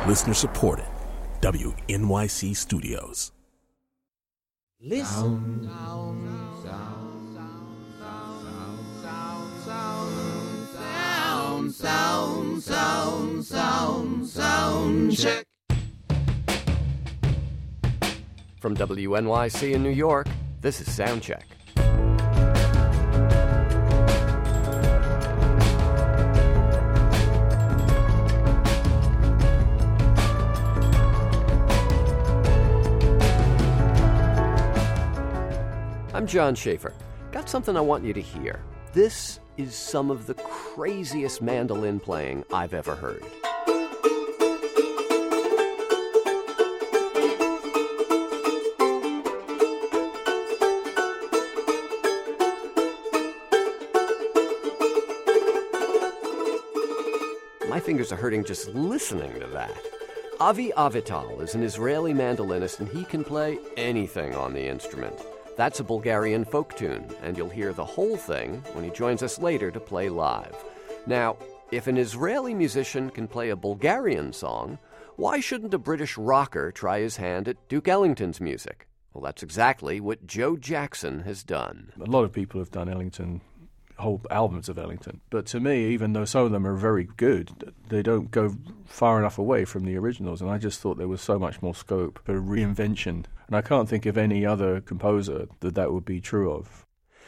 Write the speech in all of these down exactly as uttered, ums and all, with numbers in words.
Listener supported. W N Y C Studios. Listen. Sound, sound, sound, sound, sound, sound, sound, sound check. From W N Y C in New York, this is Soundcheck. I'm John Schaefer. Got something I want you to hear. This is some of the craziest mandolin playing I've ever heard. My fingers are hurting just listening to that. Avi Avital is an Israeli mandolinist, and he can play anything on the instrument. That's a Bulgarian folk tune, and you'll hear the whole thing when he joins us later to play live. Now, if an Israeli musician can play a Bulgarian song, why shouldn't a British rocker try his hand at Duke Ellington's music? Well, that's exactly what Joe Jackson has done. A lot of people have done Ellington, whole albums of Ellington. But to me, even though some of them are very good, they don't go far enough away from the originals. And I just thought there was so much more scope for reinvention. And I can't think of any other composer that that would be true of.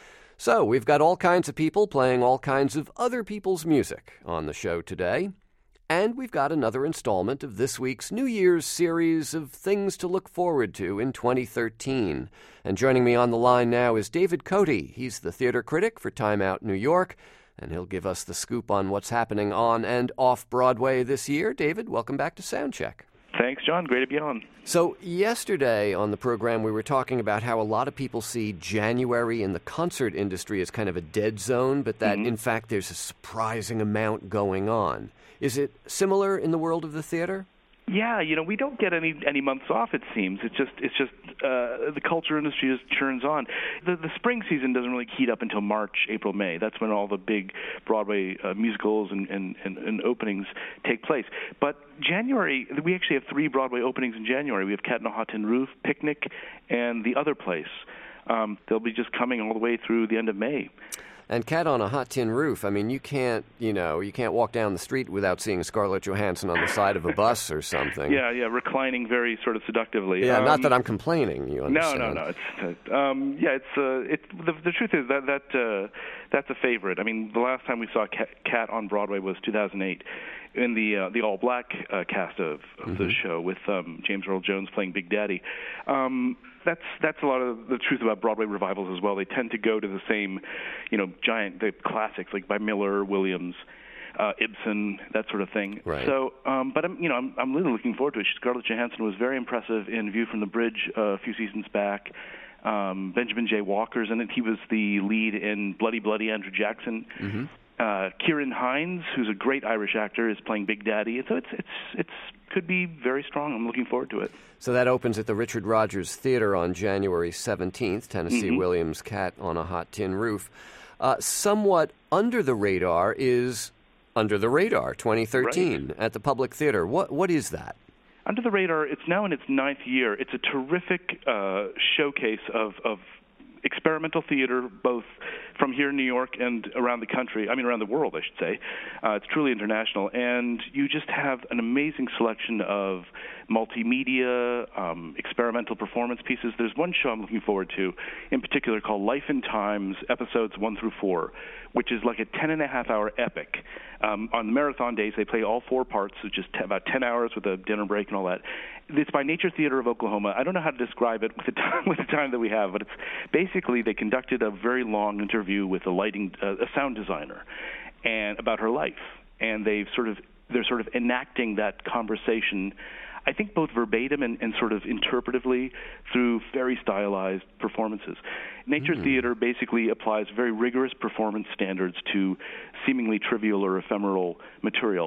So we've got all kinds of people playing all kinds of other people's music on the show today. And we've got another installment of this week's New Year's series of things to look forward to in twenty thirteen. And joining me on the line now is David Cote. He's the theater critic for Time Out New York, and he'll give us the scoop on what's happening on and off Broadway this year. David, welcome back to Soundcheck. Thanks, John. Great to be on. So yesterday on the program, we were talking about how a lot of people see January in the concert industry as kind of a dead zone, but that, mm-hmm. in fact, there's a surprising amount going on. Is it similar in the world of the theater? Yeah, you know, we don't get any any months off. It seems it's just it's just uh, the culture industry just churns on. The the spring season doesn't really heat up until March, April, May. That's when all the big Broadway uh, musicals and, and, and, and openings take place. But January, we actually have three Broadway openings in January. We have Cat on a Hot Tin Roof, Picnic, and The Other Place. Um, they'll be just coming all the way through the end of May. And Cat on a Hot Tin Roof, I mean, you can't, you know, you can't walk down the street without seeing Scarlett Johansson on the side of a bus or something. Yeah, yeah, reclining very sort of seductively. Yeah, um, not that I'm complaining, you understand. No, no, no. It's, um, yeah, it's, uh, it's the, the truth is that that uh, that's a favorite. I mean, the last time we saw Cat, Cat on Broadway was two thousand eight in the uh, the all-black uh, cast of, of mm-hmm. the show with um, James Earl Jones playing Big Daddy. Um, That's that's a lot of the truth about Broadway revivals as well. They tend to go to the same, you know, giant the classics like by Miller, Williams, uh, Ibsen, that sort of thing. Right. So, um, but I'm you know I'm I'm really looking forward to it. Scarlett Johansson was very impressive in View from the Bridge uh, a few seasons back. Um, Benjamin J. Walker's in it. He was the lead in Bloody Bloody Andrew Jackson. Mm-hmm. Uh, Kieran Hines, who's a great Irish actor, is playing Big Daddy. So it's it's it's could be very strong. I'm looking forward to it. So that opens at the Richard Rodgers Theater on January seventeenth, Tennessee mm-hmm. Williams' Cat on a Hot Tin Roof. Uh, somewhat under the radar is Under the Radar twenty thirteen right. at the Public Theater. What What is that? Under the Radar, it's now in its ninth year. It's a terrific uh, showcase of, of experimental theater, both from here in New York and around the country, I mean around the world, I should say. Uh, it's truly international. And you just have an amazing selection of multimedia, um, experimental performance pieces. There's one show I'm looking forward to in particular called Life and Times, episodes one through four, which is like a ten and a half hour epic. Um, on the marathon days, they play all four parts, which is t- about ten hours with a dinner break and all that. It's by Nature Theater of Oklahoma. I don't know how to describe it with the time, with the time that we have, but it's basically they conducted a very long interview with a lighting, uh, a sound designer, and about her life, and they've sort of they're sort of enacting that conversation, I think both verbatim and, and sort of interpretively through very stylized performances. Nature mm-hmm. Theater basically applies very rigorous performance standards to seemingly trivial or ephemeral material.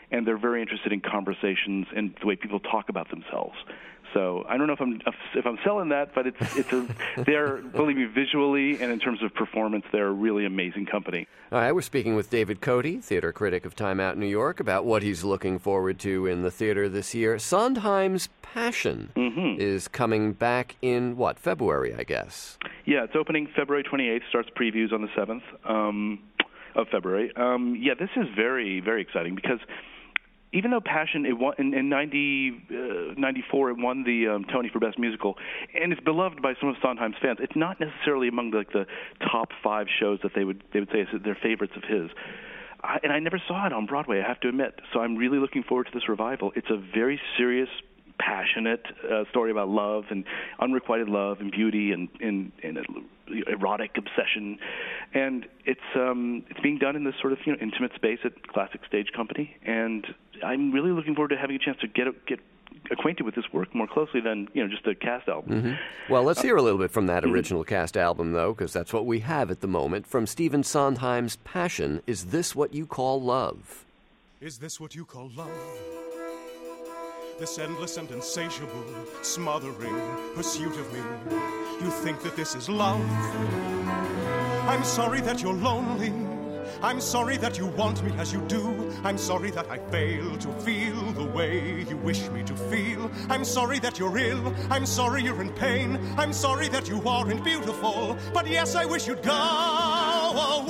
and they're very interested in conversations and the way people talk about themselves. So I don't know if I'm if I'm selling that, but it's it's a they're, believe me, visually and in terms of performance, they're a really amazing company. All right, we're speaking with David Cote, theater critic of Time Out New York, about what he's looking forward to in the theater this year. Sondheim's Passion mm-hmm. is coming back in, what, February, I guess? Yeah, it's opening February twenty-eighth, starts previews on the seventh um, of February. Um, yeah, this is very, very exciting because even though Passion, it won, in, in ninety, uh, ninety-four, it won the um, Tony for Best Musical, and it's beloved by some of Sondheim's fans. It's not necessarily among the, like the top five shows that they would they would say is their favorites of his. I, and I never saw it on Broadway, I have to admit. So I'm really looking forward to this revival. It's a very serious, passionate uh, story about love and unrequited love and beauty and, and, and erotic obsession, and it's um, it's being done in this sort of you know intimate space at Classic Stage Company, and I'm really looking forward to having a chance to get get acquainted with this work more closely than you know just a cast album. Mm-hmm. Well, let's hear a little bit from that original mm-hmm. cast album, though, because that's what we have at the moment. From Stephen Sondheim's Passion, Is This What You Call Love? Is this what you call love? This endless and insatiable, smothering pursuit of me. You think that this is love? I'm sorry that you're lonely. I'm sorry that you want me as you do. I'm sorry that I fail to feel the way you wish me to feel. I'm sorry that you're ill. I'm sorry you're in pain. I'm sorry that you aren't beautiful. But yes, I wish you'd go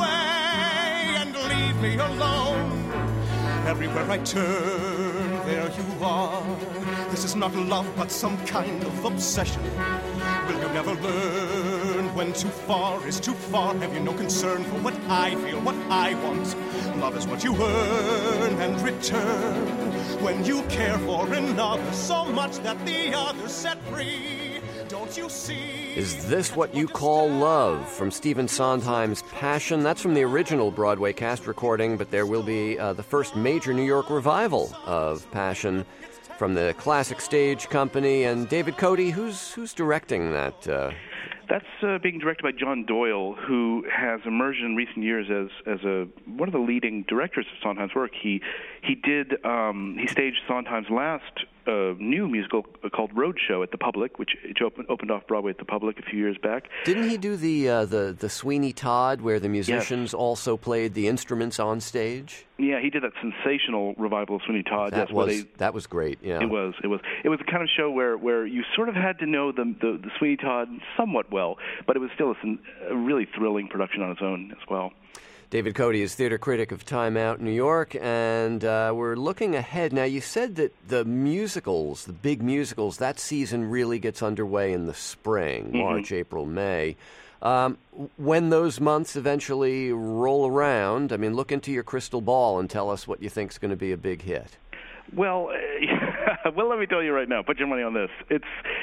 away and leave me alone. Everywhere I turn, there you are. This is not love, but some kind of obsession. Will you never learn when too far is too far? Have you no concern for what I feel, what I want? Love is what you earn and return when you care for another so much that the other set free. Don't you see? Is This What You Call Love? From Stephen Sondheim's Passion. That's from the original Broadway cast recording, but there will be uh, the first major New York revival of Passion from the Classic Stage Company. And David Cote, who's who's directing that? Uh... That's uh, being directed by John Doyle, who has emerged in recent years as as a one of the leading directors of Sondheim's work. He he did um, he staged Sondheim's last uh, new musical called Roadshow at the Public, which opened, opened off Broadway at the Public a few years back. Didn't he do the uh, the the Sweeney Todd, where the musicians yes. also played the instruments on stage? Yeah, he did that sensational revival of Sweeney Todd. That That's was they, that was great. Yeah, it was. It was. It was the kind of show where, where you sort of had to know the the, the Sweeney Todd somewhat well, but it was still a, a really thrilling production on its own as well. David Cote is theater critic of Time Out New York, and uh, we're looking ahead. Now, you said that the musicals, the big musicals, that season really gets underway in the spring, mm-hmm. March, April, May. Um, when those months eventually roll around, I mean, look into your crystal ball and tell us what you think is going to be a big hit. Well, uh, well, let me tell you right now. Put your money on this. It's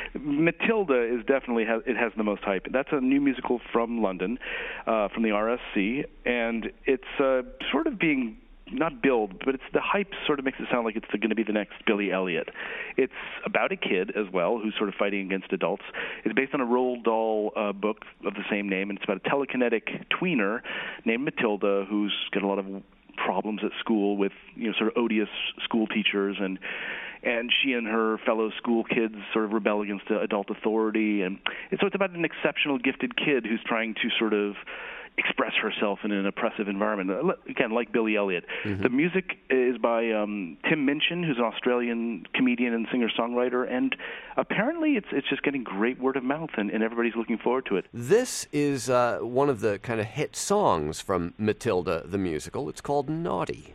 Matilda is definitely has, it has the most hype. That's a new musical from London, uh, from the R S C, and it's uh, sort of being not billed, but it's the hype sort of makes it sound like it's going to be the next Billy Elliot. It's about a kid as well who's sort of fighting against adults. It's based on a Roald Dahl uh, book of the same name, and it's about a telekinetic tweener named Matilda who's got a lot of problems at school with you know sort of odious school teachers, and and she and her fellow school kids sort of rebel against the adult authority, and, and so it's about an exceptional gifted kid who's trying to sort of express herself in an oppressive environment. Again, like Billy Elliot. Mm-hmm. The music is by um, Tim Minchin, who's an Australian comedian and singer-songwriter, and apparently it's it's just getting great word of mouth, and, and everybody's looking forward to it. This is uh, one of the kind of hit songs from Matilda the musical. It's called Naughty.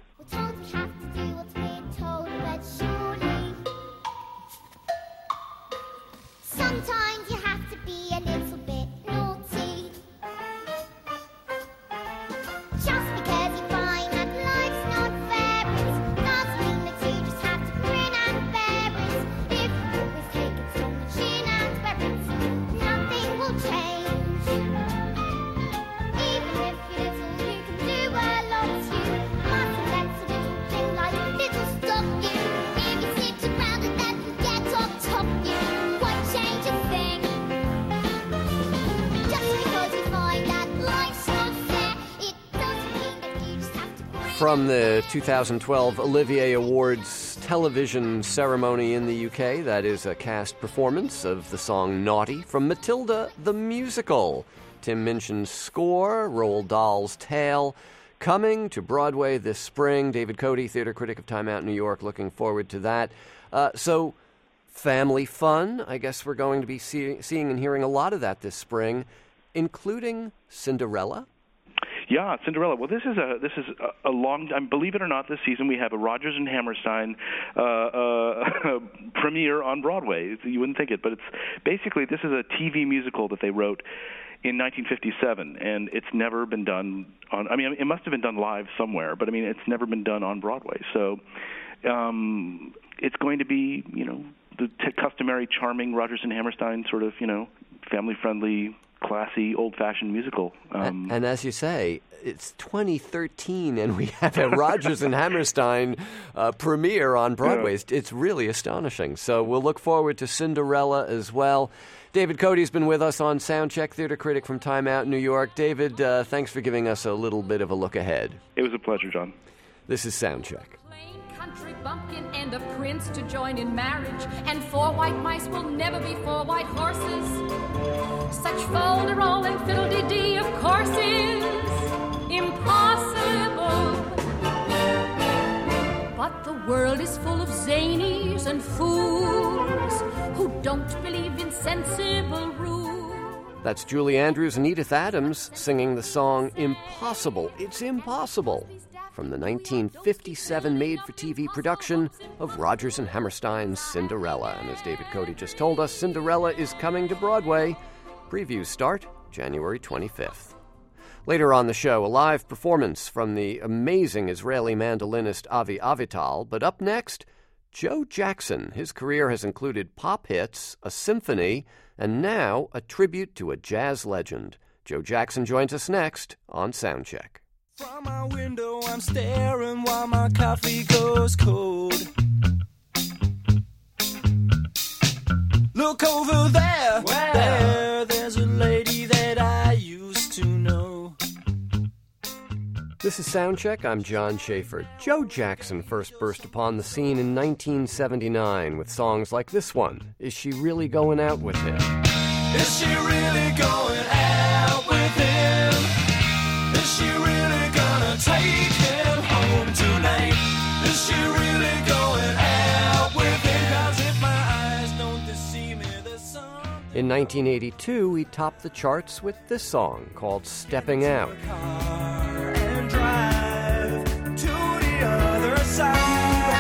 Sometimes you have to be a little bit naughty. Just because you find that life's not fair, it doesn't mean that you just have to grin and bear it. If you always take it so much in and bear it, nothing will change. Even if you're little, you can do a lot. You mustn't let From the two thousand twelve Olivier Awards television ceremony in the U K, that is a cast performance of the song Naughty from Matilda the Musical. Tim Minchin's score, Roald Dahl's tale, coming to Broadway this spring. David Cody, theater critic of Time Out New York, looking forward to that. Uh, so, family fun. I guess we're going to be see- seeing and hearing a lot of that this spring, including Cinderella. Yeah, Cinderella. Well, this is a this is a, a long time. Believe it or not, this season we have a Rodgers and Hammerstein uh, uh, premiere on Broadway. You wouldn't think it, but it's basically this is a T V musical that they wrote in nineteen fifty-seven, and it's never been done on. I mean, it must have been done live somewhere, but I mean, it's never been done on Broadway. So um, it's going to be, you know, the t- customary, charming Rodgers and Hammerstein sort of, you know, family-friendly, classy, old-fashioned musical. Um, and, and as you say, it's twenty thirteen, and we have a Rodgers and Hammerstein uh, premiere on Broadway. Yeah. It's really astonishing. So we'll look forward to Cinderella as well. David Cody's been with us on Soundcheck, theater critic from Time Out New York. David, uh, thanks for giving us a little bit of a look ahead. It was a pleasure, John. This is Soundcheck. Country bumpkin and a prince to join in marriage, and four white mice will never be four white horses. Such folderol and fiddle-dee-dee, of course, is impossible. But the world is full of zanies and fools who don't believe in sensible rules. That's Julie Andrews and Edith Adams singing the song Impossible. It's Impossible, from the nineteen fifty-seven made-for-T V production of Rodgers and Hammerstein's Cinderella. And as David Cody just told us, Cinderella is coming to Broadway. Previews start January twenty-fifth. Later on the show, a live performance from the amazing Israeli mandolinist Avi Avital. But up next, Joe Jackson. His career has included pop hits, a symphony, and now a tribute to a jazz legend. Joe Jackson joins us next on Soundcheck. From my window, I'm staring while my coffee goes cold. Look over there, wow. there, there's a lady that I used to know. This is Soundcheck. I'm John Schaefer. Joe Jackson first burst upon the scene in nineteen seventy-nine with songs like this one, Is She Really Going Out With Him? Is she really going out with him? Is she really gonna take him home tonight? Is she really going out with him? 'Cause if my eyes don't deceive me, there's something. In nineteen eighty-two, he topped the charts with this song called Stepping Out. And drive to the other side.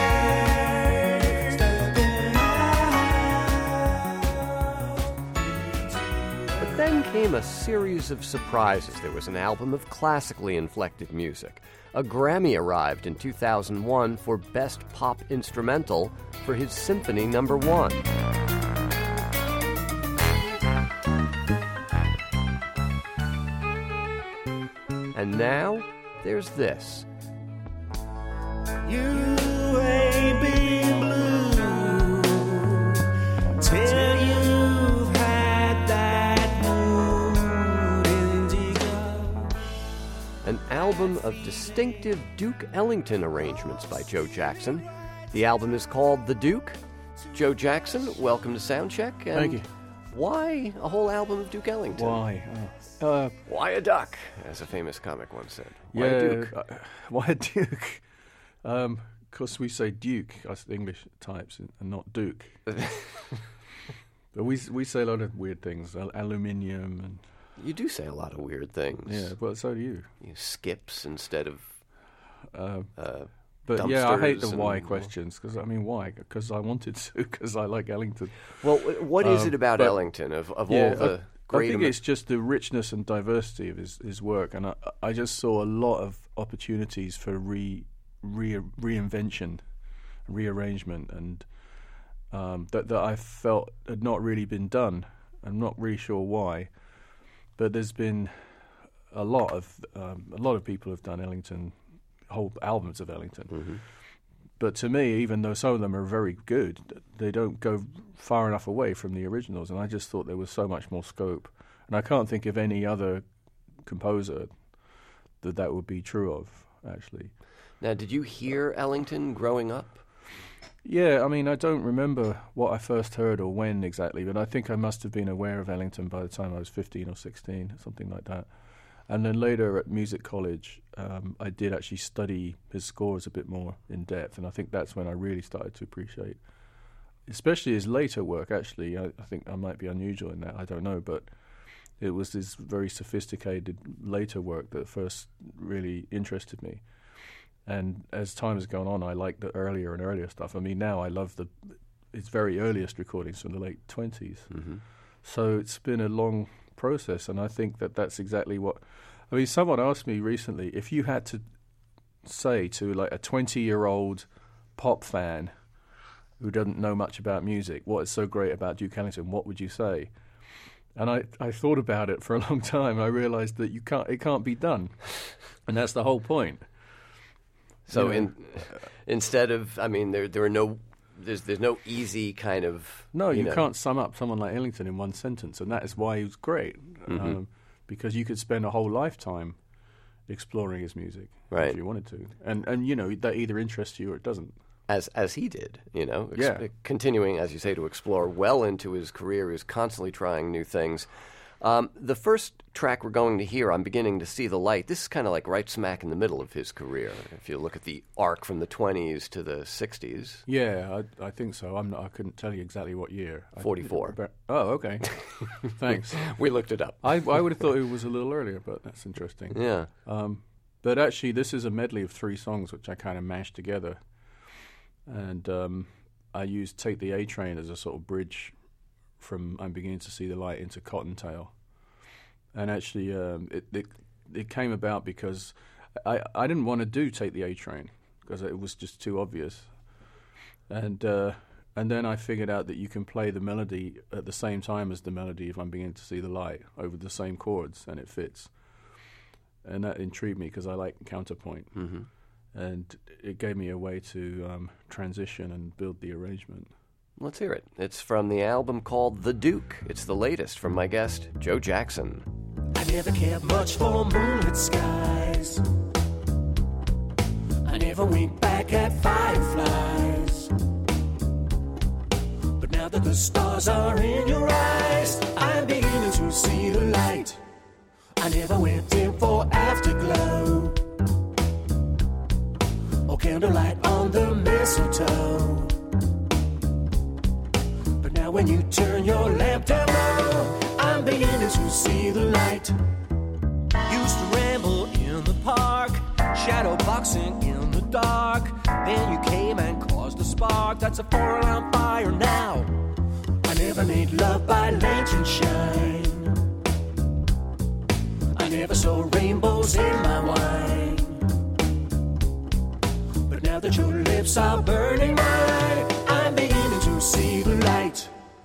Then came a series of surprises. There was an album of classically inflected music. A Grammy arrived in two thousand one for Best Pop Instrumental for his Symphony Number One. And now, there's this. You ain't been blue till you've had that mood indigo. An album of distinctive Duke Ellington arrangements by Joe Jackson. The album is called The Duke. Joe Jackson, welcome to Soundcheck. And Thank you. Why a whole album of Duke Ellington? Why? Oh. Uh, why a duck, as a famous comic once said. Why yeah, a Duke? Uh, why a Duke? Um, because we say Duke, us English types, and not Duke. But we we say a lot of weird things, al- aluminium and. You do say a lot of weird things. Yeah, well, so do you. You skips instead of. Uh, uh, but yeah, I hate the and, why questions because I mean why? Because I wanted to because I like Ellington. Well, what is um, it about but, Ellington of of yeah, all the? I, Great I think am- it's just the richness and diversity of his, his work, and I, I just saw a lot of opportunities for re, re reinvention, rearrangement, and um, that that I felt had not really been done. I'm not really sure why, but there's been a lot of um, a lot of people have done Ellington, whole albums of Ellington. Mm-hmm. But to me, even though some of them are very good, they don't go far enough away from the originals. And I just thought there was so much more scope. And I can't think of any other composer that that would be true of, actually. Now, did you hear Ellington growing up? Yeah, I mean, I don't remember what I first heard or when exactly, but I think I must have been aware of Ellington by the time I was fifteen or sixteen, something like that. And then later at music college, um, I did actually study his scores a bit more in depth, and I think that's when I really started to appreciate, especially his later work, actually. I, I think I might be unusual in that, I don't know, but it was this very sophisticated later work that first really interested me. And as time has gone on, I like the earlier and earlier stuff. I mean, now I love the his very earliest recordings from the late twenties. Mm-hmm. So it's been a long process, and I think that that's exactly what... I mean, someone asked me recently, if you had to say to like a twenty-year-old pop fan who doesn't know much about music, what is so great about Duke Ellington, what would you say? And I, I thought about it for a long time. I realized that you can't it can't be done. And that's the whole point. So Yeah. in, instead of, I mean, there there are no, there's there's no easy kind of. No, you, know. can't sum up someone like Ellington in one sentence, and that is why he was great. Mhm. Um, because you could spend a whole lifetime exploring his music Right. if you wanted to, and and you know that either interests you or it doesn't. As as he did, you know, ex- Yeah. continuing, as you say, to explore well into his career. He was constantly trying new things. Um, the first track we're going to hear, I'm Beginning to See the Light, this is kind of like right smack in the middle of his career, if you look at the arc from the twenties to the sixties. Yeah, I, I think so. I'm not, I couldn't tell you exactly what year. I- forty-four. but- oh, okay. Thanks. We looked it up. I I would have thought it was a little earlier, but that's interesting. Yeah. Um, but actually, this is a medley of three songs which I kind of mashed together, and um, I used "Take the A Train" as a sort of bridge from "I'm Beginning to See the Light" into "Cottontail." And actually, um, it, it it came about because I I didn't want to do "Take the A Train" because it was just too obvious, and uh, and then I figured out that you can play the melody at the same time as the melody if I'm Beginning to See the Light over the same chords, and it fits. And that intrigued me because I like counterpoint, Mm-hmm. and it gave me a way to um, transition and build the arrangement. Let's hear it. It's from the album called The Duke. It's the latest from my guest, Joe Jackson. I never cared much for moonlit skies. I never winked back at fireflies. But now that the stars are in your eyes, I'm beginning to see the light. I never went in for afterglow or candlelight on the mistletoe. But now when you turn your lamp down low, I'm beginning to see the light. Used to ramble in the park, shadow boxing in the dark. Then you came and caused a spark. That's a four-alarm fire now. I never made love by lantern shine. I never saw rainbows in my wine. But now that your lips are burning mine, I'm beginning to see the light.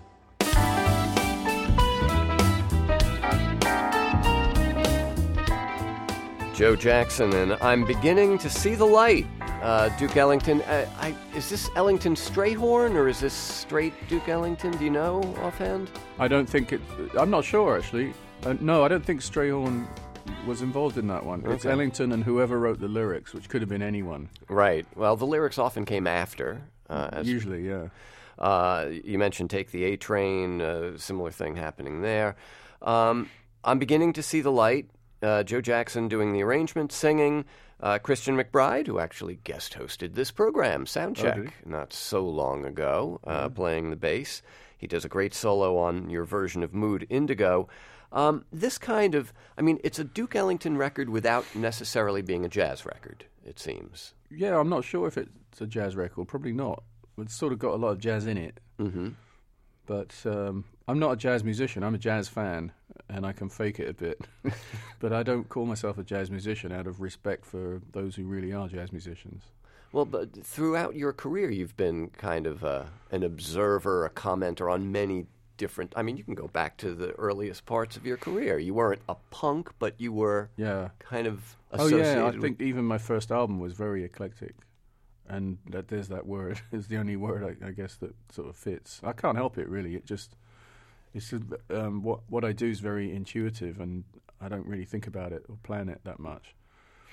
Joe Jackson, and I'm Beginning to See the Light. Uh, Duke Ellington, uh, I, is this Ellington Strayhorn, or is this straight Duke Ellington? Do you know offhand? I don't think it. I'm not sure actually. Uh, no, I don't think Strayhorn was involved in that one. It's Okay. Ellington and whoever wrote the lyrics, which could have been anyone. Right. Well, the lyrics often came after. Uh, as, Usually, yeah. Uh, you mentioned Take the A Train, uh, similar thing happening there. Um, I'm Beginning to See the Light. Uh, Joe Jackson doing the arrangement, singing. Uh, Christian McBride, who actually guest hosted this program, Soundcheck, Oh, did not so long ago, uh, playing the bass. He does a great solo on your version of Mood Indigo. Um, this kind of, I mean, it's a Duke Ellington record without necessarily being a jazz record, it seems. Yeah, I'm not sure if it's a jazz record. Probably not. It's sort of got a lot of jazz in it. Mm-hmm. But um, I'm not a jazz musician. I'm a jazz fan, and I can fake it a bit. But I don't call myself a jazz musician out of respect for those who really are jazz musicians. Well, but throughout your career, you've been kind of uh, an observer, a commenter on many different... I mean, you can go back to the earliest parts of your career. You weren't a punk, but you were Yeah. kind of Oh, associated yeah. I with... think even my first album was very eclectic. And that there's that word. It's the only word, I, I guess, that sort of fits. I can't help it, really. It just... It's just, um, what what I do is very intuitive, and I don't really think about it or plan it that much.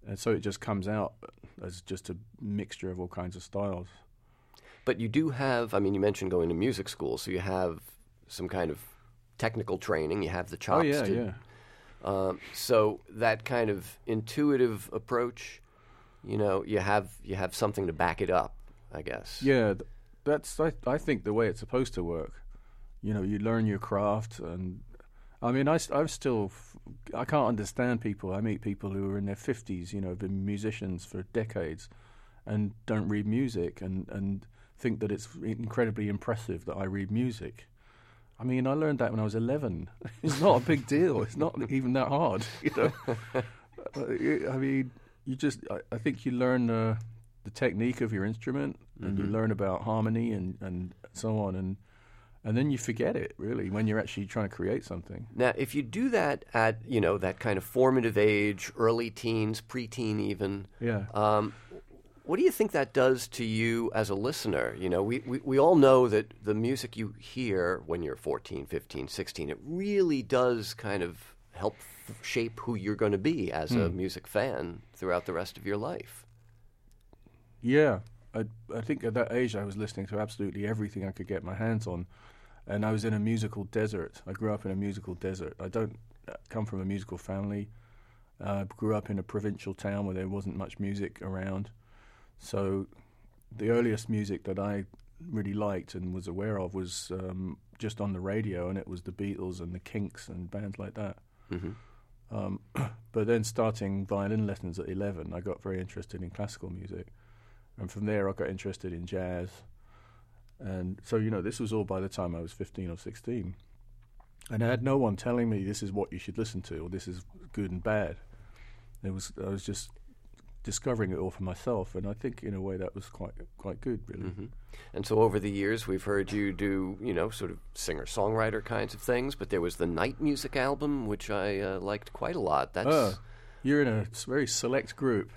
And so it just comes out as just a mixture of all kinds of styles. But you do have, I mean, you mentioned going to music school, so you have some kind of technical training. You have the chops. Oh, yeah, to, yeah. Um, so that kind of intuitive approach, you know, you have you have something to back it up, I guess. Yeah, th- that's, I, I think, the way it's supposed to work. You know, you learn your craft, and I mean, I, I'm still, f- I can't understand people. I meet people who are in their fifties, you know, have been musicians for decades and don't read music and, and think that it's incredibly impressive that I read music. I mean, I learned that when I was eleven. It's not a big deal. It's not even that hard, you know. I mean, you just, I, I think you learn uh, the technique of your instrument, mm-hmm. and you learn about harmony and, and so on, and and then you forget it, really, when you're actually trying to create something. Now, if you do that at, you know, that kind of formative age, early teens, preteen even, yeah. Um, what do you think that does to you as a listener? You know, we, we, we all know that the music you hear when you're fourteen, fifteen, sixteen, it really does kind of help f- shape who you're going to be as mm. a music fan throughout the rest of your life. Yeah. I, I think at that age I was listening to absolutely everything I could get my hands on. And I was in a musical desert. I grew up in a musical desert. I don't come from a musical family. I uh, grew up in a provincial town where there wasn't much music around. So the earliest music that I really liked and was aware of was um, just on the radio, and it was the Beatles and the Kinks and bands like that. Mm-hmm. Um, but then starting violin lessons at eleven, I got very interested in classical music. And from there I got interested in jazz. And so, you know, this was all by the time I was fifteen or sixteen. And I had no one telling me this is what you should listen to or this is good and bad. It was I was just discovering it all for myself, and I think in a way that was quite quite good, really. Mm-hmm. And so over the years we've heard you do, you know, sort of singer-songwriter kinds of things, but there was the Night Music album, which I uh, liked quite a lot. That's uh, you're in a very select group.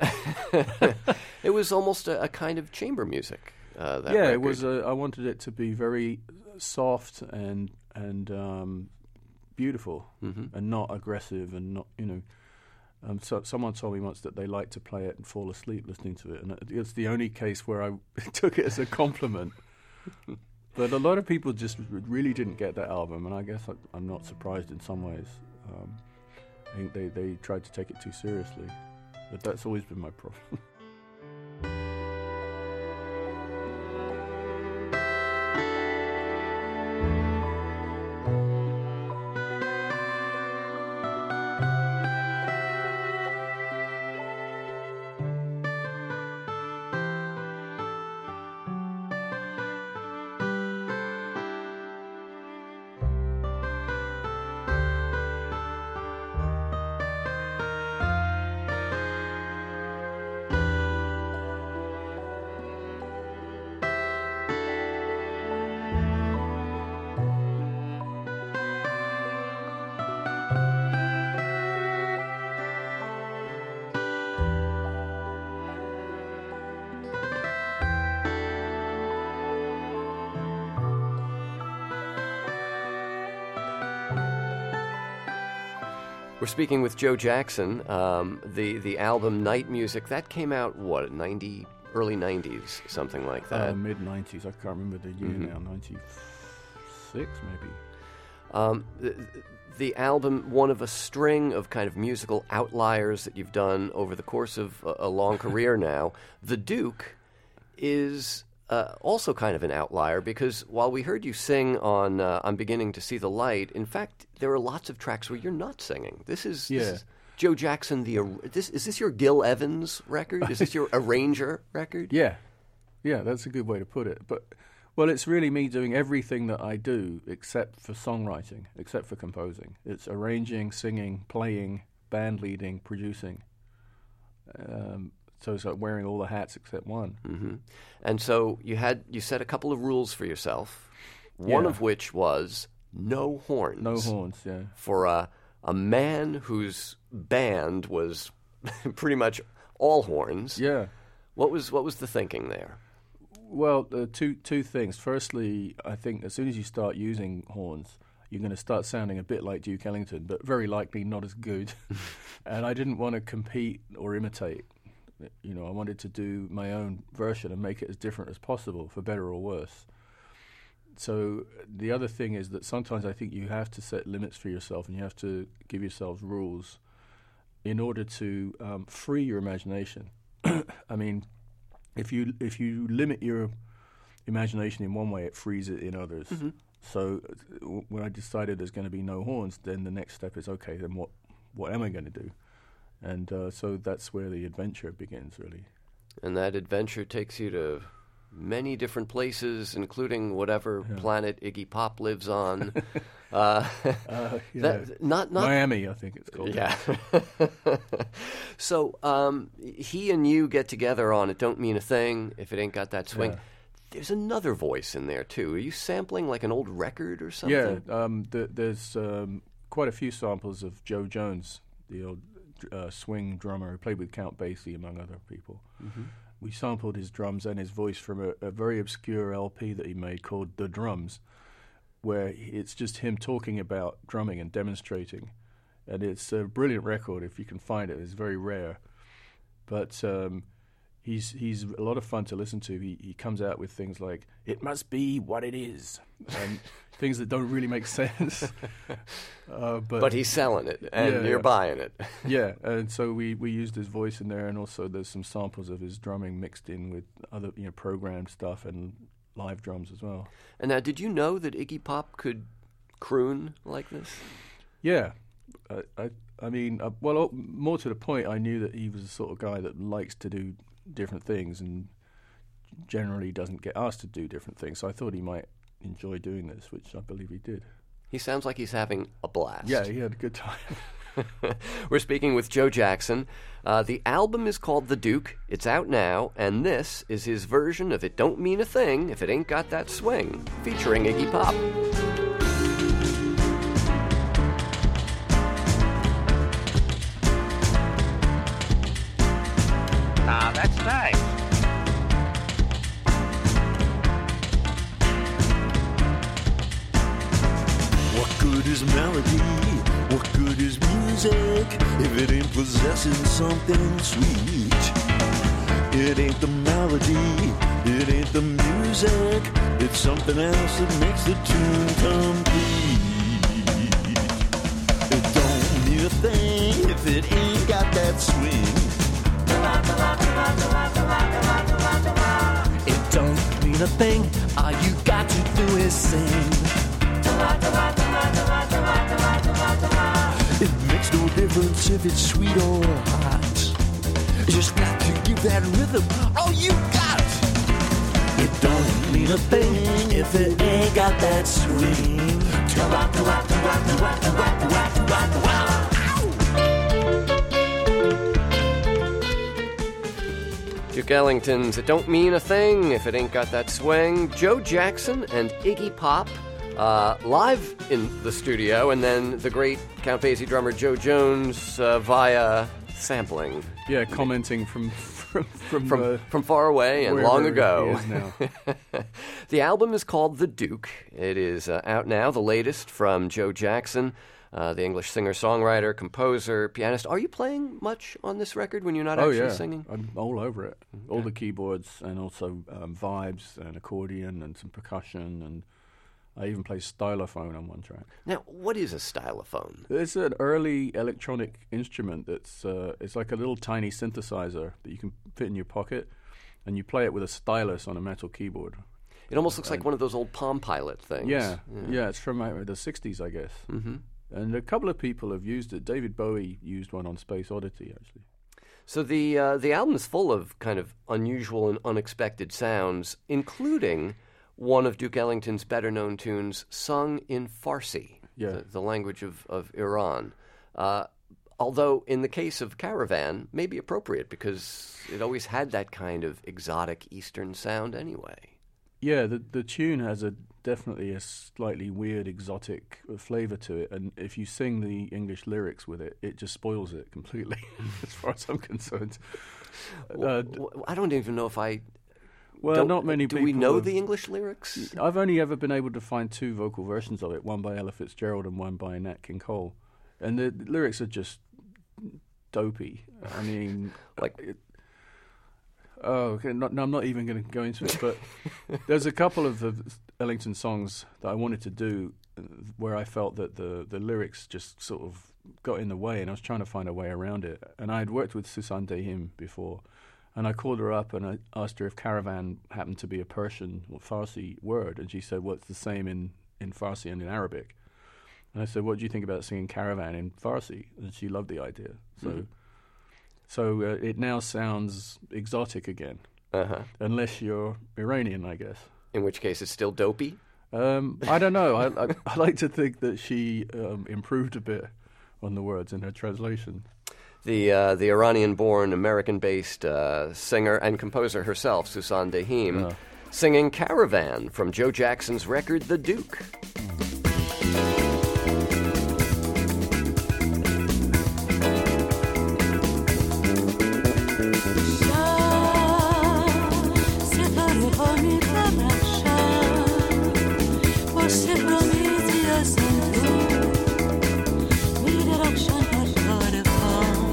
It was almost a, a kind of chamber music. Uh, that yeah, record. it was. Uh, I wanted it to be very soft and and um, beautiful, mm-hmm. and not aggressive, and not, you know. Um, so someone told me once that they like to play it and fall asleep listening to it, and it's the only case where I took it as a compliment. But a lot of people just really didn't get that album, and I guess I, I'm not surprised in some ways. Um, I think they, they tried to take it too seriously, but that's always been my problem. We're speaking with Joe Jackson. Um, the the album Night Music, that came out, what, ninety, early nineties, something like that? Uh, mid nineties. I can't remember the year mm-hmm. now. ninety-six, maybe. Um, the, the album, one of a string of kind of musical outliers that you've done over the course of a, a long career now. The Duke is uh, also kind of an outlier, because while we heard you sing on uh, I'm Beginning to See the Light, in fact, there are lots of tracks where you're not singing. This is, yeah. this is Joe Jackson. The this is this your Gil Evans record? Is this your arranger record? Yeah, yeah, that's a good way to put it. But well, it's really me doing everything that I do except for songwriting, except for composing. It's arranging, singing, playing, band leading, producing. Um, so it's like wearing all the hats except one. Mm-hmm. And so you had you set a couple of rules for yourself. One yeah. of which was no horns. No horns, yeah. For a a man whose band was pretty much all horns. Yeah. What was what was the thinking there? Well, uh, two two things. Firstly, I think as soon as you start using horns, you're going to start sounding a bit like Duke Ellington, but very likely not as good. And I didn't want to compete or imitate. You know, I wanted to do my own version and make it as different as possible, for better or worse. So the other thing is that sometimes I think you have to set limits for yourself, and you have to give yourselves rules in order to um, free your imagination. I mean, if you if you limit your imagination in one way, it frees it in others. Mm-hmm. So uh, w- when I decided there's going to be no horns, then the next step is, okay, then what what am I going to do? And uh, so that's where the adventure begins, really. And that adventure takes you to many different places, including whatever yeah. planet Iggy Pop lives on. uh, uh, yeah. that, not, not Miami, I think it's called. Yeah. So um, he and you get together on It Don't Mean a Thing, If It Ain't Got That Swing. Yeah. There's another voice in there, too. Are you sampling like an old record or something? Yeah, um, th- there's um, quite a few samples of Joe Jones, the old uh, swing drummer who played with Count Basie, among other people. Mm-hmm. We sampled his drums and his voice from a, a very obscure L P that he made called The Drums, where it's just him talking about drumming and demonstrating. And it's a brilliant record if you can find it. It's very rare. But um, he's he's a lot of fun to listen to. He, he comes out with things like, "It must be what it is," and things that don't really make sense. Uh, but, but he's selling it, and yeah, you're yeah. buying it. Yeah, and so we, we used his voice in there, and also there's some samples of his drumming mixed in with other, you know, programmed stuff and live drums as well. And now, did you know that Iggy Pop could croon like this? Yeah. I, I, I mean, uh, well, uh, more to the point, I knew that he was the sort of guy that likes to do different things and generally doesn't get asked to do different things. So I thought he might enjoy doing this, which I believe he did. He sounds like he's having a blast. Yeah, he had a good time. We're speaking with Joe Jackson. Uh, the album is called The Duke. It's out now, and this is his version of It Don't Mean a Thing If It Ain't Got That Swing, featuring Iggy Pop. Ah, that's nice. What good is melody? What good is music if it ain't possessing something sweet? It ain't the melody, it ain't the music, it's something else that makes the tune complete. It don't mean a thing if it ain't got that swing. It don't mean a thing, all you got to do is sing. It makes no difference if it's sweet or hot. You just got to give that rhythm all you got. It don't mean a thing if it ain't got that swing. Duke Ellington's It Don't Mean a Thing If It Ain't Got That Swing. Joe Jackson and Iggy Pop uh, live in the studio, and then the great Count Basie drummer Joe Jones uh, via sampling. Yeah, commenting from from from, from, uh, from far away and long ago. He is now. The album is called The Duke. It is uh, out now, the latest from Joe Jackson. Uh, the English singer-songwriter, composer, pianist. Are you playing much on this record when you're not oh, actually yeah. singing? I'm all over it. Okay. All the keyboards and also um, vibes and accordion and some percussion, and I even play stylophone on one track. Now, what is a stylophone? It's an early electronic instrument that's uh, it's like a little tiny synthesizer that you can fit in your pocket, and you play it with a stylus on a metal keyboard. It almost looks like one of those old Palm Pilot things. Yeah, yeah, yeah it's from uh, the sixties, I guess. Mm-hmm. And a couple of people have used it. David Bowie used one on Space Oddity, actually. So the uh, the album is full of kind of unusual and unexpected sounds, including one of Duke Ellington's better-known tunes sung in Farsi, yeah. the, the language of, of Iran. Uh, although in the case of Caravan, may be appropriate because it always had that kind of exotic Eastern sound anyway. Yeah, the the tune has a definitely a slightly weird, exotic flavor to it, and if you sing the English lyrics with it, it just spoils it completely, as far as I'm concerned. Well, Uh, I don't even know if I Well, Don't- not many do people. we know have- the English lyrics? I've only ever been able to find two vocal versions of it, one by Ella Fitzgerald and one by Nat King Cole. And the, the lyrics are just dopey. I mean, Like- it, oh, okay, not, no, I'm not even going to go into it, but there's a couple of the Ellington songs that I wanted to do uh, where I felt that the, the lyrics just sort of got in the way, and I was trying to find a way around it. And I had worked with Susan Dehim before, and I called her up and I asked her if caravan happened to be a Persian or Farsi word, and she said, well, it's the same in, in Farsi and in Arabic. And I said, what do you think about singing caravan in Farsi? And she loved the idea. So Mhm. so uh, it now sounds exotic again, Uh-huh. unless you're Iranian, I guess. In which case it's still dopey? Um, I don't know. I, I, I like to think that she um, improved a bit on the words in her translation. The uh, the Iranian-born, American-based uh, singer and composer herself, Susan Dehim, Oh. singing Caravan from Joe Jackson's record, The Duke. ستاره ها می درخشن با سحرآمیزی از این دور می درخشن هر کاروان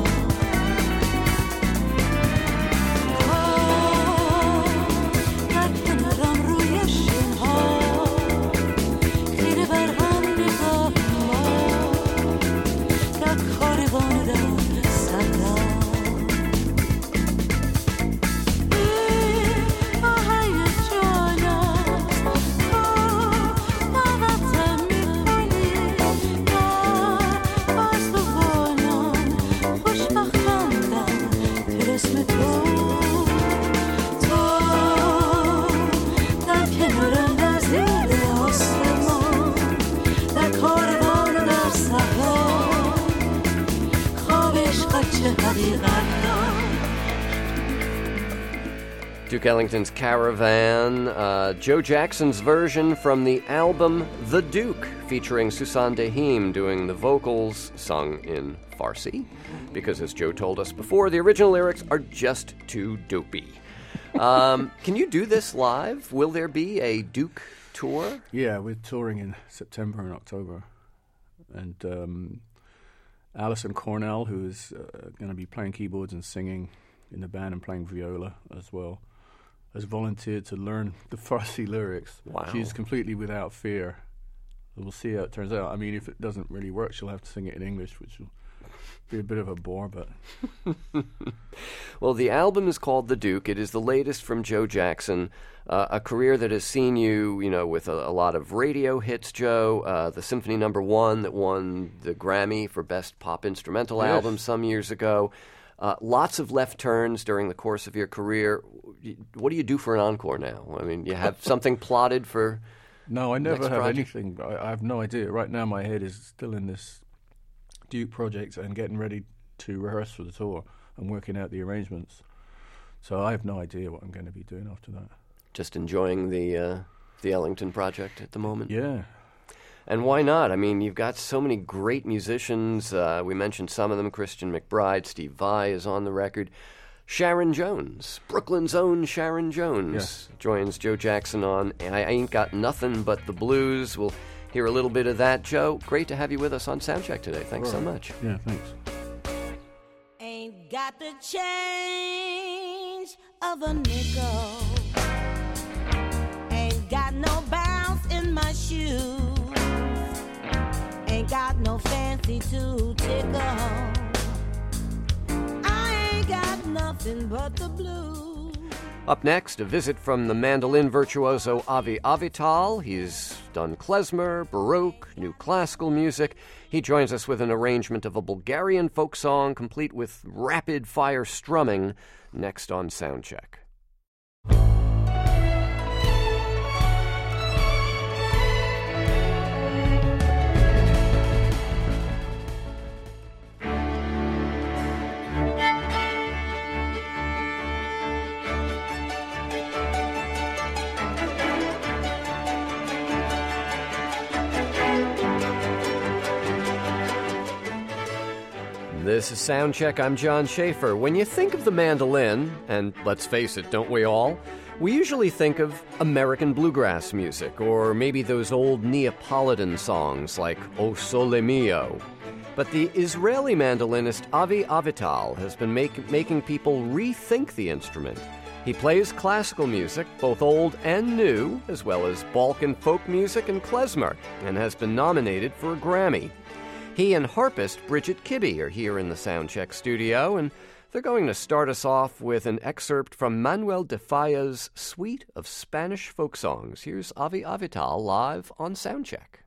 در کنارم روی شنها خیره بر هم نگاه ما در کاروان در صحرا Duke Ellington's Caravan, uh, Joe Jackson's version from the album The Duke, featuring Susan Dehim doing the vocals, sung in Farsi, because as Joe told us before, the original lyrics are just too dopey. Um, can you do this live? Will there be a Duke tour? Yeah, we're touring in September and October. And um, Alison Cornell, who is uh, going to be playing keyboards and singing in the band and playing viola as well, has volunteered to learn the Farsi lyrics. Wow. She's completely without fear. We'll see how it turns out. I mean, if it doesn't really work, she'll have to sing it in English, which will be a bit of a bore, but... Well, the album is called The Duke. It is the latest from Joe Jackson, uh, a career that has seen you, you know, with a, a lot of radio hits, Joe. Uh, the Symphony Number One that won the Grammy for Best Pop Instrumental Yes. Album some years ago. Uh, lots of left turns during the course of your career. What do you do for an encore now? I mean, you have something plotted for... No, I never next have project? anything. I, I have no idea. Right now, my head is still in this Duke project and getting ready to rehearse for the tour and working out the arrangements. So I have no idea what I'm going to be doing after that. Just enjoying the uh, the Ellington project at the moment? Yeah. And why not? I mean, you've got so many great musicians. Uh, we mentioned some of them. Christian McBride, Steve Vai is on the record. Sharon Jones, Brooklyn's own Sharon Jones, Yes. joins Joe Jackson on I Ain't Got Nothing But the Blues. We'll hear a little bit of that. Joe, great to have you with us on Soundcheck today. Thanks so All right. much. Yeah, thanks. Ain't got the change of a nickel. Ain't got no bounce in my shoes. Ain't got no fancy to tickle. I ain't got nothing but the blues. Up next, a visit from the mandolin virtuoso Avi Avital. He's done klezmer, baroque, new classical music. He joins us with an arrangement of a Bulgarian folk song complete with rapid-fire strumming next on Soundcheck. This is Soundcheck. I'm John Schaefer. When you think of the mandolin, and let's face it, don't we all? We usually think of American bluegrass music, or maybe those old Neapolitan songs like O Sole Mio. But the Israeli mandolinist Avi Avital has been make, making people rethink the instrument. He plays classical music, both old and new, as well as Balkan folk music and klezmer, and has been nominated for a Grammy. He and harpist Bridget Kibbe are here in the Soundcheck studio, and they're going to start us off with an excerpt from Manuel de Falla's Suite of Spanish Folk Songs. Here's Avi Avital live on Soundcheck.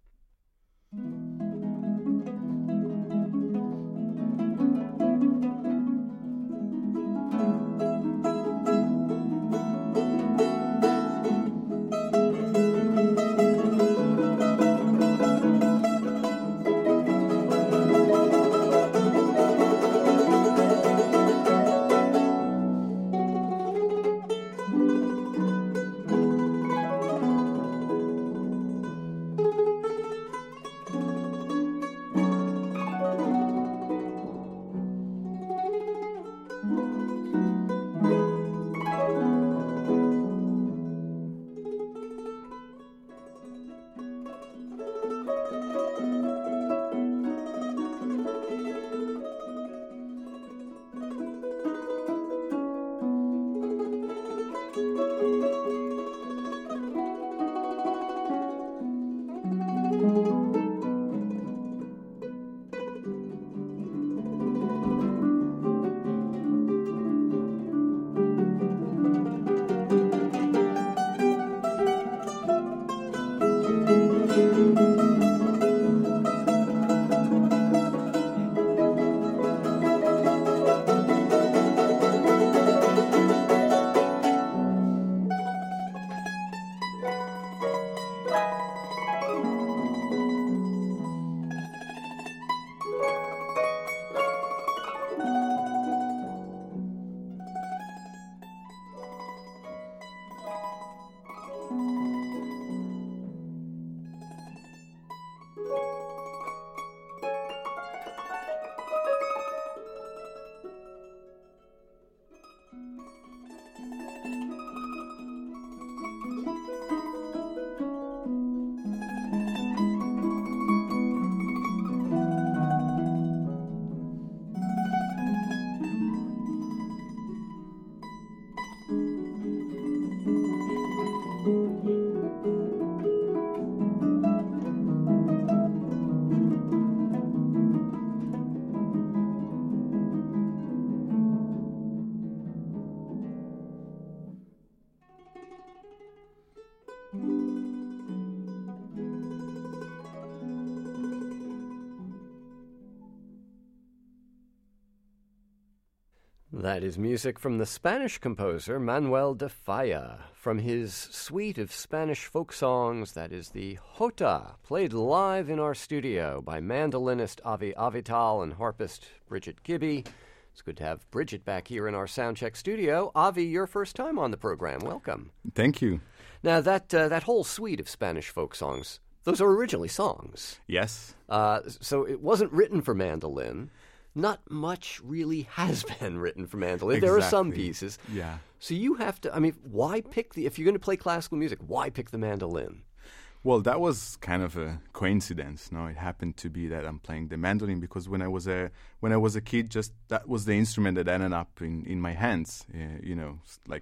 That is music from the Spanish composer Manuel de Falla. From his suite of Spanish folk songs, that is the Jota, played live in our studio by mandolinist Avi Avital and harpist Bridget Kibbe. It's good to have Bridget back here in our Soundcheck studio. Avi, your first time on the program. Welcome. Thank you. Now, that uh, that whole suite of Spanish folk songs, those are originally songs. Yes. Uh, so it wasn't written for mandolin. Not much really has been written for mandolin. Exactly. There are some pieces. Yeah. So you have to, I mean, why pick the, if you're going to play classical music, why pick the mandolin? Well, that was kind of a coincidence. No, it happened to be that I'm playing the mandolin because when I was a when I was a kid, just that was the instrument that ended up in, in my hands. Uh, you know, like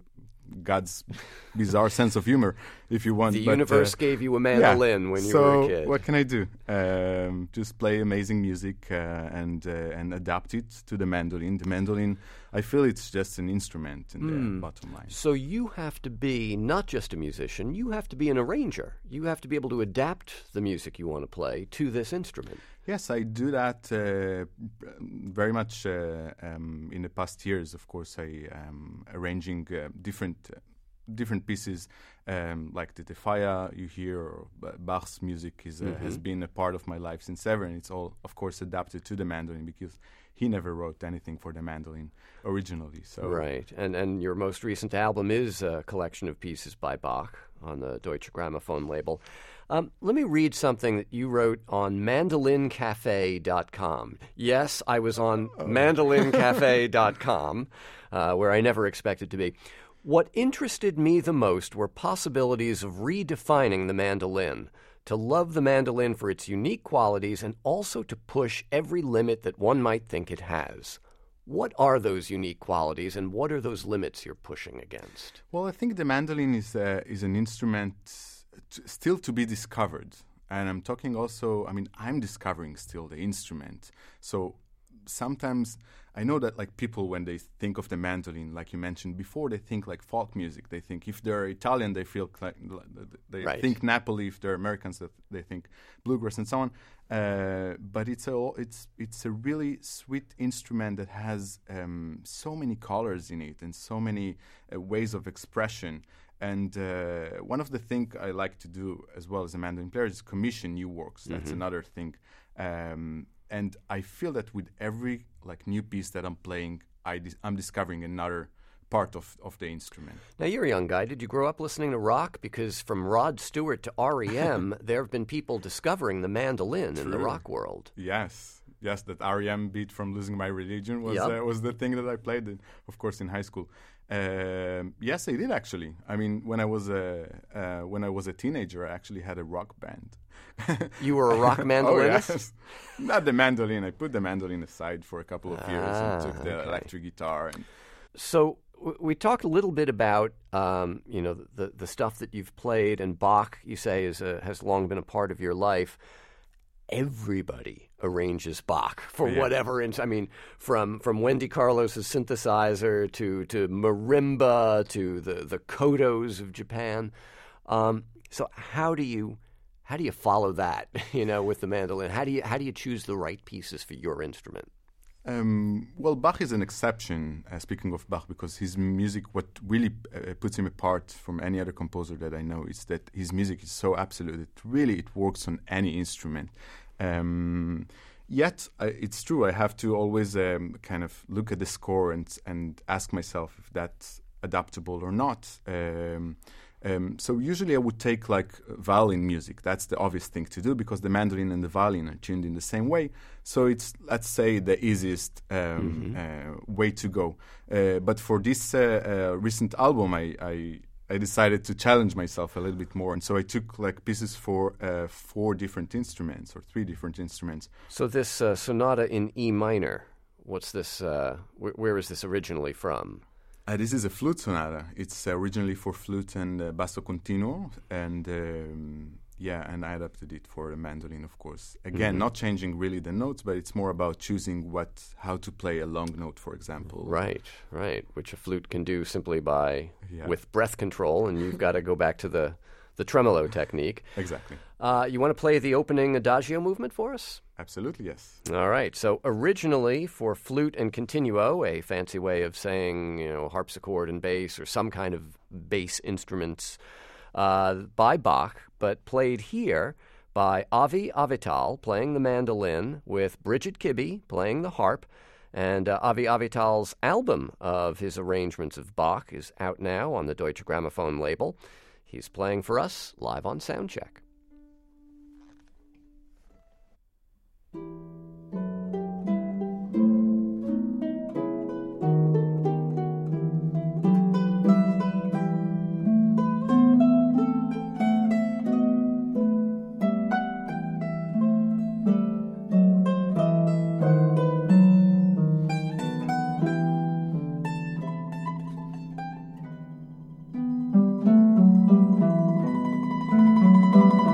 God's bizarre sense of humor, if you want. The but, universe uh, gave you a mandolin yeah. when you so were a kid. What can I do? Um, just play amazing music uh, and uh, and adapt it to the mandolin. The mandolin, I feel it's just an instrument in Mm. the bottom line. So you have to be not just a musician, you have to be an arranger. You have to be able to adapt the music you want to play to this instrument. Yes, I do that uh, very much uh, um, in the past years. Of course, I am arranging uh, different uh, different pieces, um, like the Tefaya you hear, or Bach's music is, uh, Mm-hmm. has been a part of my life since ever, and it's all, of course, adapted to the mandolin because he never wrote anything for the mandolin originally. So Right, and and your most recent album is a collection of pieces by Bach. on the Deutsche Grammophon label. Um, let me read something that you wrote on mandolin cafe dot com. Yes, I was on oh. mandolin cafe dot com, uh, where I never expected to be. What interested me the most were possibilities of redefining the mandolin, to love the mandolin for its unique qualities and also to push every limit that one might think it has. What are those unique qualities and what are those limits you're pushing against? Well, I think the mandolin is, uh, is an instrument t- still to be discovered. And I'm talking also, I mean, I'm discovering still the instrument. So sometimes I know that like people, when they think of the mandolin, like you mentioned before, they think like folk music. They think if they're Italian, they feel like they right. think Napoli. If they're Americans, they think bluegrass and so on. Uh, but it's a it's it's a really sweet instrument that has um, so many colors in it and so many uh, ways of expression. And uh, one of the things I like to do as well as a mandolin player is commission new works. That's mm-hmm. another thing. Um, And I feel that with every like new piece that I'm playing, I dis- I'm discovering another part of, of the instrument. Now, you're a young guy. Did you grow up listening to rock? Because from Rod Stewart to R E M, there have been people discovering the mandolin True. in the rock world. Yes. Yes, that R E M beat from Losing My Religion was yep. uh, was the thing that I played, in, of course, in high school. Um, yes, I did actually. I mean, when I was a uh, when I was a teenager, I actually had a rock band. You were a rock mandolinist? Oh, yes. Not the mandolin. I put the mandolin aside for a couple of years ah, and took the okay. electric guitar. And so w- we talked a little bit about um, you know the the stuff that you've played, and Bach, you say, is a, has long been a part of your life. Everybody arranges Bach for yeah. whatever. In, I mean, from from Wendy Carlos's synthesizer to to marimba to the the kotos of Japan. Um, so how do you how do you follow that? You know, with the mandolin, how do you how do you choose the right pieces for your instrument? Um, well, Bach is an exception, uh, speaking of Bach, because his music, what really uh, puts him apart from any other composer that I know, is that his music is so absolute. It really, it works on any instrument. Um, yet, uh, it's true, I have to always um, kind of look at the score and, and ask myself if that's adaptable or not. Um, Um, so usually I would take like violin music. That's the obvious thing to do because the mandolin and the violin are tuned in the same way. So it's, let's say, the easiest um, mm-hmm. uh, way to go. Uh, but for this uh, uh, recent album, I, I I decided to challenge myself a little bit more. And so I took like pieces for uh, four different instruments or three different instruments. So this uh, sonata in E minor, what's this? Uh, wh- where is this originally from? Uh, this is a flute sonata. It's originally for flute and uh, basso continuo, and um, yeah, and I adapted it for the mandolin, of course. Again, mm-hmm. not changing really the notes, but it's more about choosing what, how to play a long note, for example. Right, right, which a flute can do simply by yeah. with breath control, and you've got to go back to the the tremolo technique. Exactly. Uh, you want to play the opening adagio movement for us? Absolutely, yes. All right. So originally for flute and continuo, a fancy way of saying, you know, harpsichord and bass or some kind of bass instruments uh, by Bach, but played here by Avi Avital playing the mandolin with Bridget Kibbe playing the harp. And uh, Avi Avital's album of his arrangements of Bach is out now on the Deutsche Grammophon label. He's playing for us live on Soundcheck. Thank you.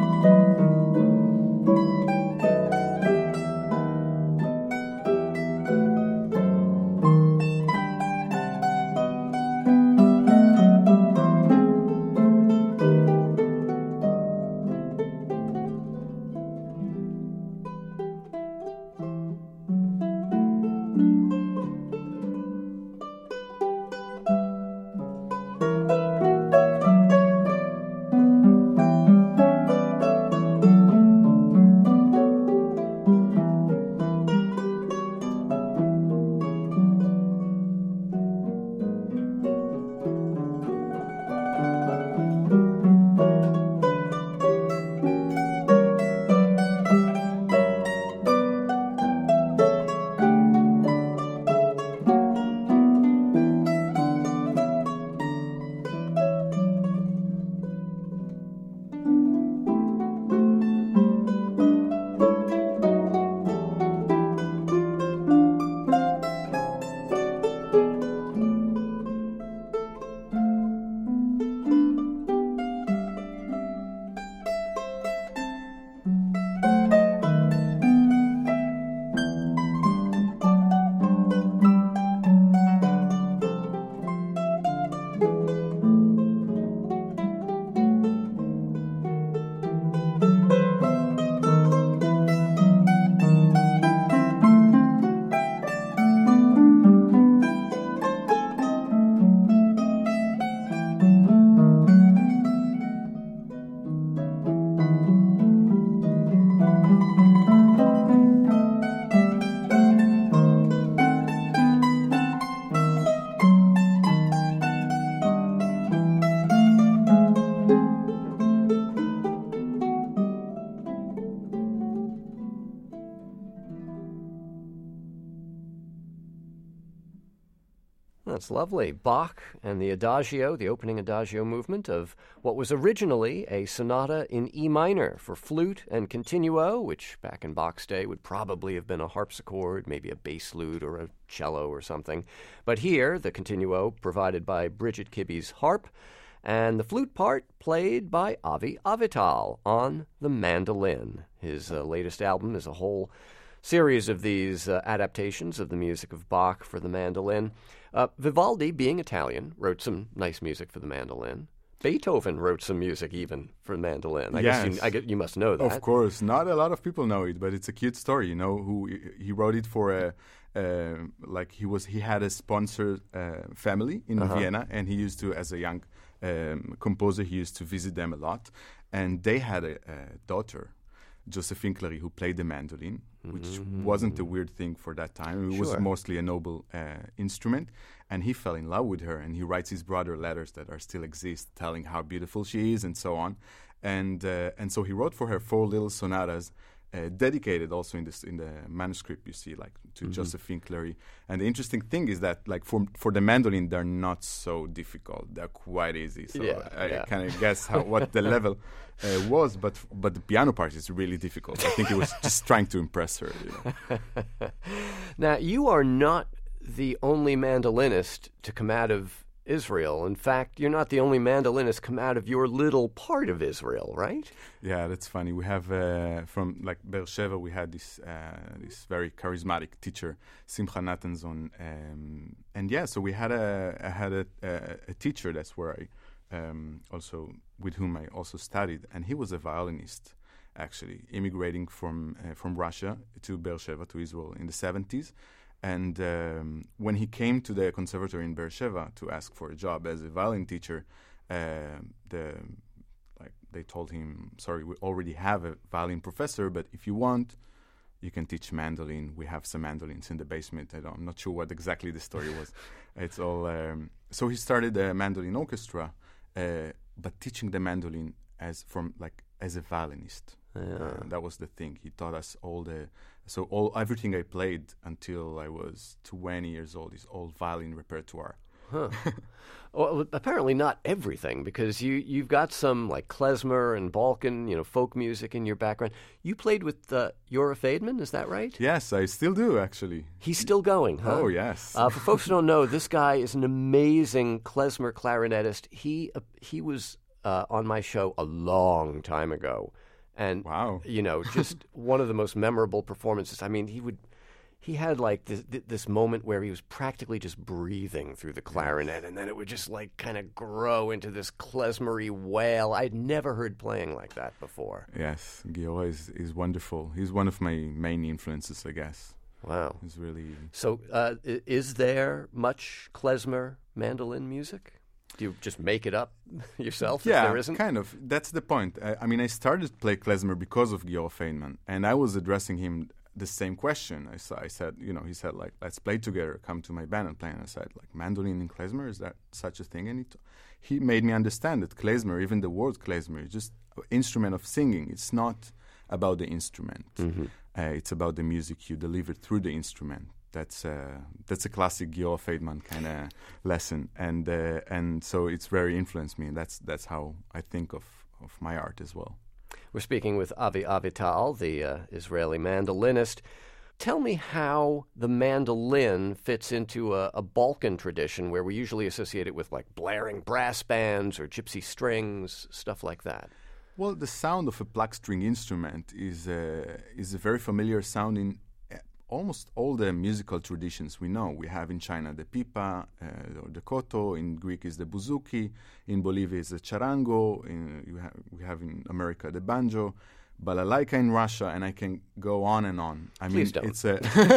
That's lovely. Bach and the Adagio, the opening Adagio movement of what was originally a sonata in E minor for flute and continuo, which back in Bach's day would probably have been a harpsichord, maybe a bass lute or a cello or something. But here, the continuo provided by Bridget Kibbe's harp, and the flute part played by Avi Avital on the mandolin. His uh, latest album is a whole series of these uh, adaptations of the music of Bach for the mandolin. Uh, Vivaldi, being Italian, wrote some nice music for the mandolin. Beethoven wrote some music even for the mandolin. I yes. guess you, I guess you must know that. Of course. Not a lot of people know it, but it's a cute story, you know, who he wrote it for a uh, like he was he had a sponsor uh, family in Uh-huh. Vienna, and he used to, as a young um, composer, he used to visit them a lot, and they had a, a daughter, Josephine Clary, who played the mandolin, which Mm-hmm. wasn't a weird thing for that time. It was Sure. mostly a noble uh, instrument, and he fell in love with her, and he writes his brother letters that are still exist, telling how beautiful she is and so on. And uh, and so he wrote for her four little sonatas, uh, dedicated also in this in the manuscript you see, like to Mhm. Josephine Clary. And the interesting thing is that, like for for the mandolin, they're not so difficult; they're quite easy. So Yeah, I, yeah. I kind of guess how what the level uh, was, but but the piano part is really difficult. I think he was just trying to impress her. You know? Now, you are not the only mandolinist to come out of Israel. In fact, you're not the only mandolinist come out of your little part of Israel, right? Yeah, that's funny. We have uh, from like Beersheba, we had this uh, this very charismatic teacher, Simcha Natanzon, um, and yeah, so we had a I had a, a, a teacher. That's where I um, also with whom I also studied, and he was a violinist, actually immigrating from uh, from Russia to Beersheba to Israel in the seventies. And um, when he came to the conservatory in Beersheba to ask for a job as a violin teacher, uh, the like they told him, "Sorry, we already have a violin professor, but if you want, you can teach mandolin. We have some mandolins in the basement." I don't, I'm not sure what exactly the story was. It's all. Um, so he started a mandolin orchestra, uh, but teaching the mandolin as from like as a violinist. Yeah. Uh, that was the thing. He taught us all the so all everything I played until I was twenty years old is all violin repertoire. Huh. Well, apparently not everything, because you you've got some like klezmer and Balkan, you know, folk music in your background. You played with uh, Yora Feidman, is that right? Yes, I still do actually. He's still going, huh? Oh yes. Uh, for folks who don't know, this guy is an amazing klezmer clarinetist. He uh, he was uh, on my show a long time ago. And, wow. you know, just one of the most memorable performances. I mean, he would, he had like this, this moment where he was practically just breathing through the clarinet, and then it would just like kind of grow into this klezmery wail. I'd never heard playing like that before. Yes, Giora is, is wonderful. He's one of my main influences, I guess. Wow. He's really... So uh, is there much klezmer mandolin music? Do you just make it up yourself yeah, if there isn't? kind of. That's the point. I, I mean, I started to play klezmer because of Giora Feidman, and I was addressing him the same question. I, sa- I said, you know, he said, like, let's play together, come to my band and play. And I said, like, mandolin in klezmer, is that such a thing? And he, t- he made me understand that klezmer, even the word klezmer, is just an instrument of singing. It's not about the instrument. Mm-hmm. Uh, it's about the music you deliver through the instrument. That's a that's a classic Giora Feidman kind of lesson, and uh, and so it's very influenced me. And that's that's how I think of, of my art as well. We're speaking with Avi Avital, the uh, Israeli mandolinist. Tell me how the mandolin fits into a, a Balkan tradition where we usually associate it with like blaring brass bands or gypsy strings, stuff like that. Well, the sound of a plucked string instrument is uh, is a very familiar sound in almost all the musical traditions we know. We have in China the pipa, uh, or the koto. In Greek is the bouzouki. In Bolivia is the charango. In, you ha- we have in America the banjo, balalaika in Russia, and I can go on and on. I Please mean, don't. it's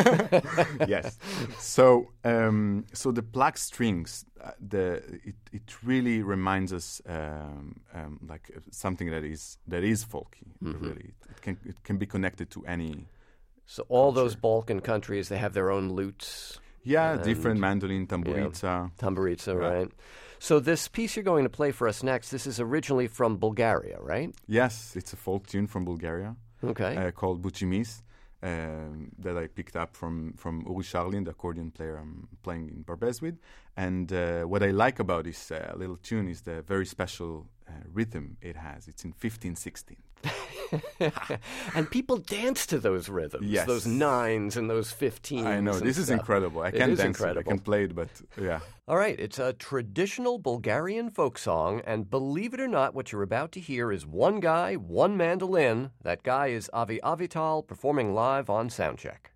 a yes. So, um, so the plucked strings, uh, the it, it really reminds us um, um, like uh, something that is that is folky. Mm-hmm. Really, it can it can be connected to any. So all culture. those Balkan countries, they have their own lutes. Yeah, and, different mandolin, tamburica. Yeah, tamburica, Right. right. So this piece you're going to play for us next, this is originally from Bulgaria, right? Yes, it's a folk tune from Bulgaria Okay. uh, called Buchimis. um, that I picked up from, from Uri Sharlin, the accordion player I'm playing in Barbès with. And uh, what I like about this uh, little tune is the very special uh, rhythm it has. It's in fifteen sixteen. And people dance to those rhythms, Yes. those nines and those fifteens. I know, and this is stuff. incredible. I It can't is dance incredible. it, I can play it, but yeah. All right, it's a traditional Bulgarian folk song, and believe it or not, what you're about to hear is one guy, one mandolin. That guy is Avi Avital, performing live on Soundcheck.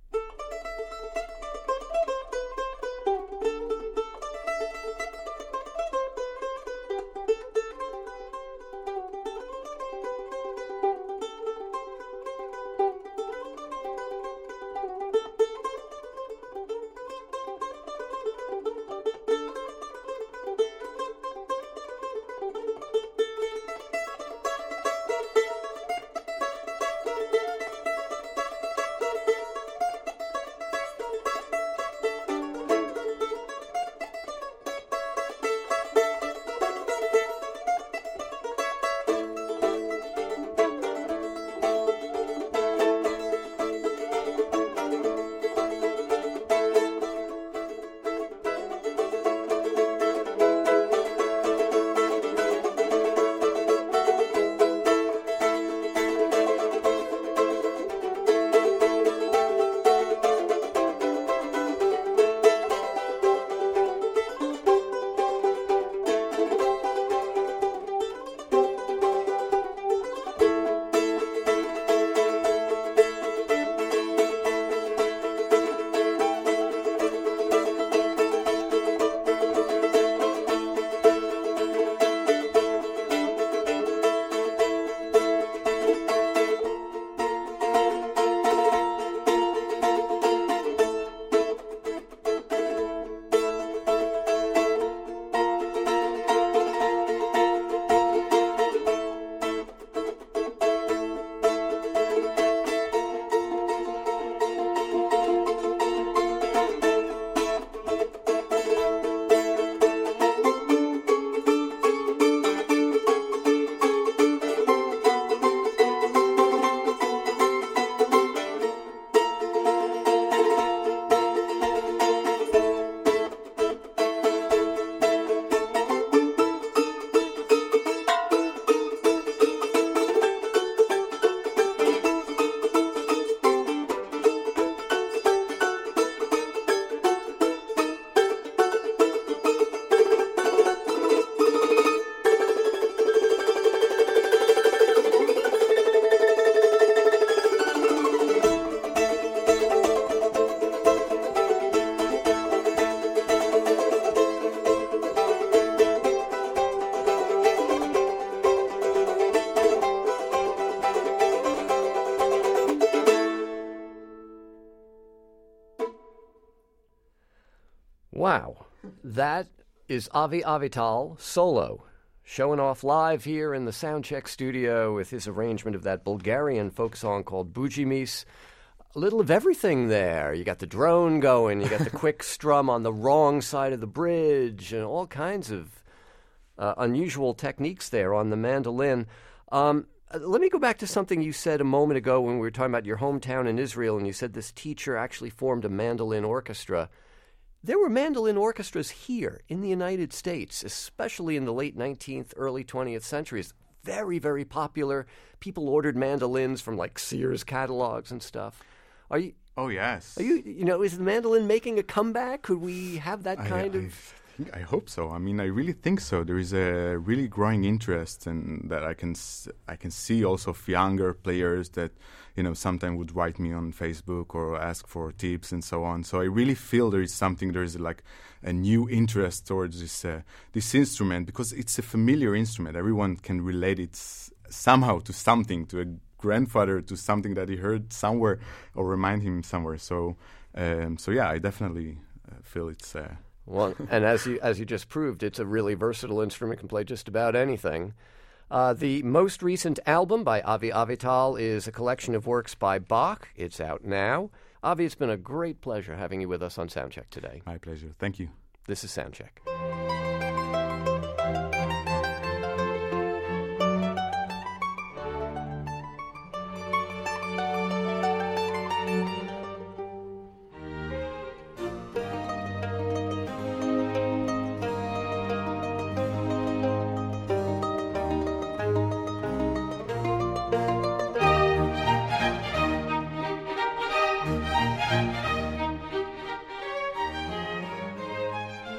Wow, that is Avi Avital solo, showing off live here in the Soundcheck studio with his arrangement of that Bulgarian folk song called Bujimis. A little of everything there. You got the drone going, you got the quick strum on the wrong side of the bridge, and all kinds of uh, unusual techniques there on the mandolin. Um, let me go back to something you said a moment ago when we were talking about your hometown in Israel, and you said this teacher actually formed a mandolin orchestra. There were mandolin orchestras here in the United States, especially in the late nineteenth, early twentieth centuries. Very, very popular. People ordered mandolins from like Sears catalogs and stuff. Are you? Oh yes. Are you? You know, is the mandolin making a comeback? Could we have that kind I, of? I, think, I hope so. I mean, I really think so. There is a really growing interest, and that I can s- I can see also of younger players that, you know, sometimes would write me on Facebook or ask for tips and so on. So I really feel there is something. There is like a new interest towards this uh, this instrument because it's a familiar instrument. Everyone can relate it s- somehow to something, to a grandfather, to something that he heard somewhere or remind him somewhere. So, um, so yeah, I definitely uh, feel it's. Uh, Well, and as you as you just proved, it's a really versatile instrument, can play just about anything. Uh, the most recent album by Avi Avital is a collection of works by Bach. It's out now. Avi, it's been a great pleasure having you with us on Soundcheck today. My pleasure. Thank you. This is Soundcheck.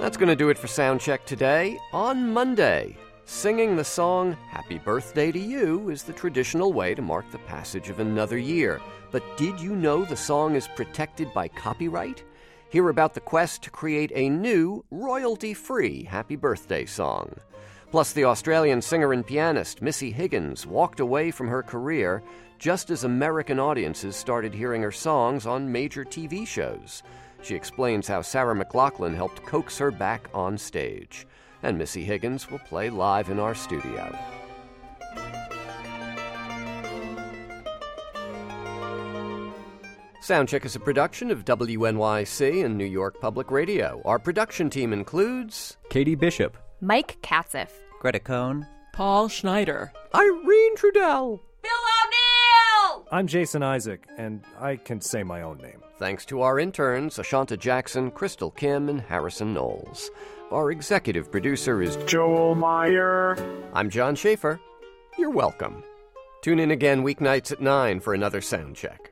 That's going to do it for Soundcheck today. On Monday, singing the song Happy Birthday to You is the traditional way to mark the passage of another year. But did you know the song is protected by copyright? Hear about the quest to create a new, royalty-free Happy Birthday song. Plus, the Australian singer and pianist Missy Higgins walked away from her career just as American audiences started hearing her songs on major T V shows. She explains how Sarah McLachlan helped coax her back on stage. And Missy Higgins will play live in our studio. Soundcheck is a production of W N Y C and New York Public Radio. Our production team includes Katie Bishop, Mike Katzif, Greta Cohn, Paul Schneider, Irene Trudell, Bill O'Neill! I'm Jason Isaac, and I can say my own name. Thanks to our interns, Ashanta Jackson, Crystal Kim, and Harrison Knowles. Our executive producer is Joel Meyer. I'm John Schaefer. You're welcome. Tune in again weeknights at nine for another Soundcheck.